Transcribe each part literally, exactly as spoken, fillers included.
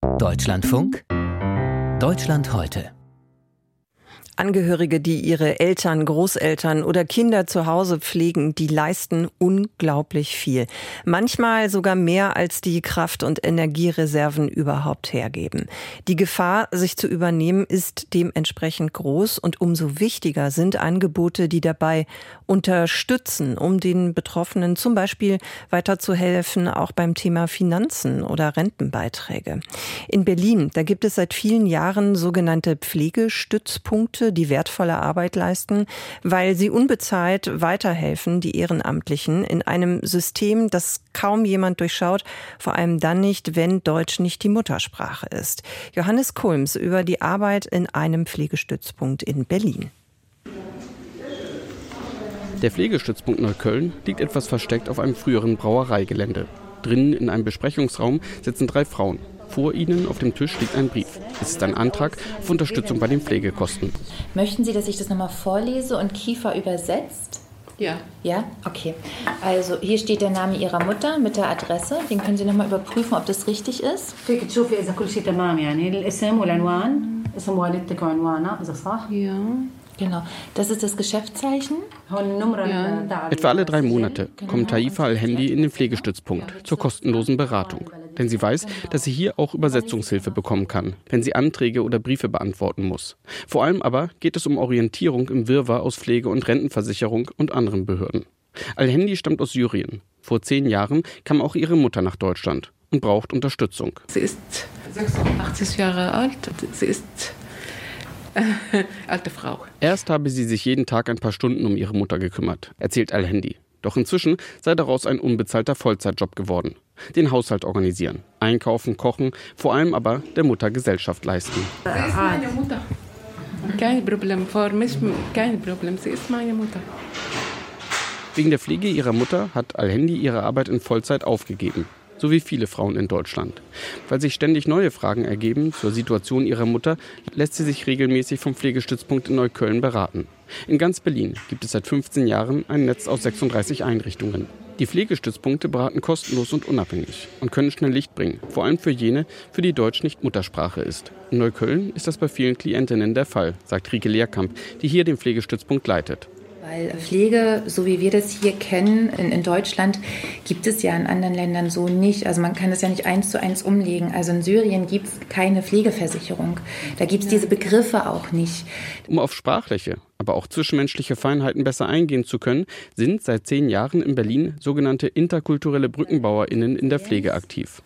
Deutschlandfunk Deutschland heute. Angehörige, die ihre Eltern, Großeltern oder Kinder zu Hause pflegen, die leisten unglaublich viel. Manchmal sogar mehr, als die Kraft- und Energiereserven überhaupt hergeben. Die Gefahr, sich zu übernehmen, ist dementsprechend groß und umso wichtiger sind Angebote, die dabei unterstützen, um den Betroffenen zum Beispiel weiterzuhelfen, auch beim Thema Finanzen oder Rentenbeiträge. In Berlin, da gibt es seit vielen Jahren sogenannte Pflegestützpunkte, die wertvolle Arbeit leisten, weil sie unbezahlt weiterhelfen, die Ehrenamtlichen, in einem System, das kaum jemand durchschaut, vor allem dann nicht, wenn Deutsch nicht die Muttersprache ist. Johannes Kulms über die Arbeit in einem Pflegestützpunkt in Berlin. Der Pflegestützpunkt Neukölln liegt etwas versteckt auf einem früheren Brauereigelände. Drinnen in einem Besprechungsraum sitzen drei Frauen. Vor ihnen auf dem Tisch liegt ein Brief. Es ist ein Antrag auf Unterstützung bei den Pflegekosten. Möchten Sie, dass ich das nochmal vorlese und Kiefer übersetzt? Ja. Ja? Okay. Also hier steht der Name Ihrer Mutter mit der Adresse. Den können Sie nochmal überprüfen, ob das richtig ist. Ja. Genau. Das ist das Geschäftszeichen. Ja. Etwa alle drei Monate kommt Taifa Al-Hendi in den Pflegestützpunkt zur kostenlosen Beratung. Denn sie weiß, dass sie hier auch Übersetzungshilfe bekommen kann, wenn sie Anträge oder Briefe beantworten muss. Vor allem aber geht es um Orientierung im Wirrwarr aus Pflege- und Rentenversicherung und anderen Behörden. Al-Hendi stammt aus Syrien. Vor zehn Jahren kam auch ihre Mutter nach Deutschland und braucht Unterstützung. Sie ist sechsundachtzig Jahre alt. Sie ist äh, alte Frau. Erst habe sie sich jeden Tag ein paar Stunden um ihre Mutter gekümmert, erzählt Al-Hendi. Doch inzwischen sei daraus ein unbezahlter Vollzeitjob geworden. Den Haushalt organisieren, einkaufen, kochen, vor allem aber der Mutter Gesellschaft leisten. Sie ist meine Mutter. Kein Problem, für mich kein Problem. Sie ist meine Mutter. Wegen der Pflege ihrer Mutter hat Al-Hendi ihre Arbeit in Vollzeit aufgegeben. So wie viele Frauen in Deutschland. Weil sich ständig neue Fragen ergeben zur Situation ihrer Mutter, lässt sie sich regelmäßig vom Pflegestützpunkt in Neukölln beraten. In ganz Berlin gibt es seit fünfzehn Jahren ein Netz aus sechsunddreißig Einrichtungen. Die Pflegestützpunkte beraten kostenlos und unabhängig und können schnell Licht bringen, vor allem für jene, für die Deutsch nicht Muttersprache ist. In Neukölln ist das bei vielen Klientinnen der Fall, sagt Rieke Lehrkamp, die hier den Pflegestützpunkt leitet. Weil Pflege, so wie wir das hier kennen, in, in Deutschland, gibt es ja in anderen Ländern so nicht. Also man kann das ja nicht eins zu eins umlegen. Also in Syrien gibt es keine Pflegeversicherung. Da gibt es diese Begriffe auch nicht. Um auf sprachliche, aber auch zwischenmenschliche Feinheiten besser eingehen zu können, sind seit zehn Jahren in Berlin sogenannte interkulturelle BrückenbauerInnen in der Pflege aktiv.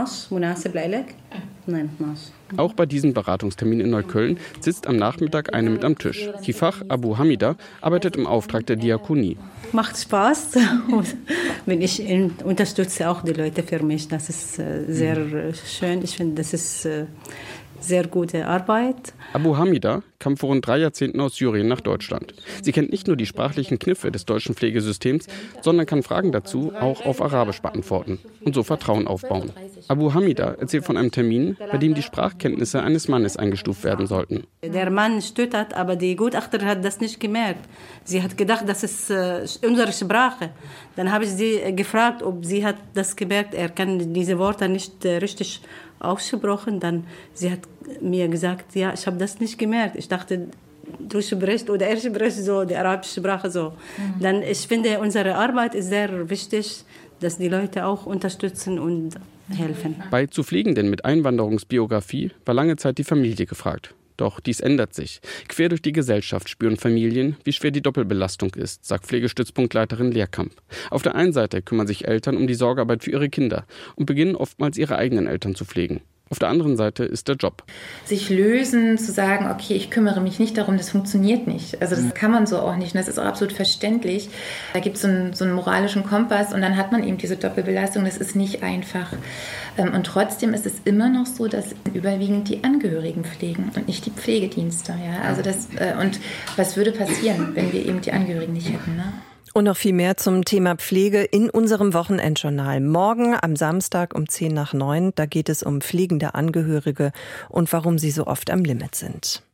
Auch bei diesem Beratungstermin in Neukölln sitzt am Nachmittag eine mit am Tisch. Kifach Abu Hamida arbeitet im Auftrag der Diakonie. Macht Spaß und wenn ich unterstütze auch die Leute für mich. Das ist sehr schön. Ich finde, das ist sehr gute Arbeit. Abu Hamida kam vor rund drei Jahrzehnten aus Syrien nach Deutschland. Sie kennt nicht nur die sprachlichen Kniffe des deutschen Pflegesystems, sondern kann Fragen dazu auch auf Arabisch beantworten und so Vertrauen aufbauen. Abu Hamida erzählt von einem Termin, bei dem die Sprachkenntnisse eines Mannes eingestuft werden sollten. Der Mann stottert, aber die Gutachterin hat das nicht gemerkt. Sie hat gedacht, das ist äh, unsere Sprache. Dann habe ich sie gefragt, ob sie hat das gemerkt, er kann diese Worte nicht äh, richtig ausgesprochen. Dann sie hat mir gesagt, ja, ich habe das nicht gemerkt. Ich dachte, du sprichst oder er spricht so, die arabische Sprache so. Mhm. Dann, ich finde, unsere Arbeit ist sehr wichtig, dass die Leute auch unterstützen und helfen. Bei zu Pflegenden mit Einwanderungsbiografie war lange Zeit die Familie gefragt. Doch dies ändert sich. Quer durch die Gesellschaft spüren Familien, wie schwer die Doppelbelastung ist, sagt Pflegestützpunktleiterin Lehrkamp. Auf der einen Seite kümmern sich Eltern um die Sorgearbeit für ihre Kinder und beginnen oftmals ihre eigenen Eltern zu pflegen. Auf der anderen Seite ist der Job. Sich lösen, zu sagen, okay, ich kümmere mich nicht darum, das funktioniert nicht. Also das kann man so auch nicht und das ist auch absolut verständlich. Da gibt es so einen, so einen moralischen Kompass und dann hat man eben diese Doppelbelastung, das ist nicht einfach. Und trotzdem ist es immer noch so, dass überwiegend die Angehörigen pflegen und nicht die Pflegedienste. Ja? Also das, und was würde passieren, wenn wir eben die Angehörigen nicht hätten, ne? Und noch viel mehr zum Thema Pflege in unserem Wochenendjournal. Morgen am Samstag um zehn nach neun, da geht es um pflegende Angehörige und warum sie so oft am Limit sind.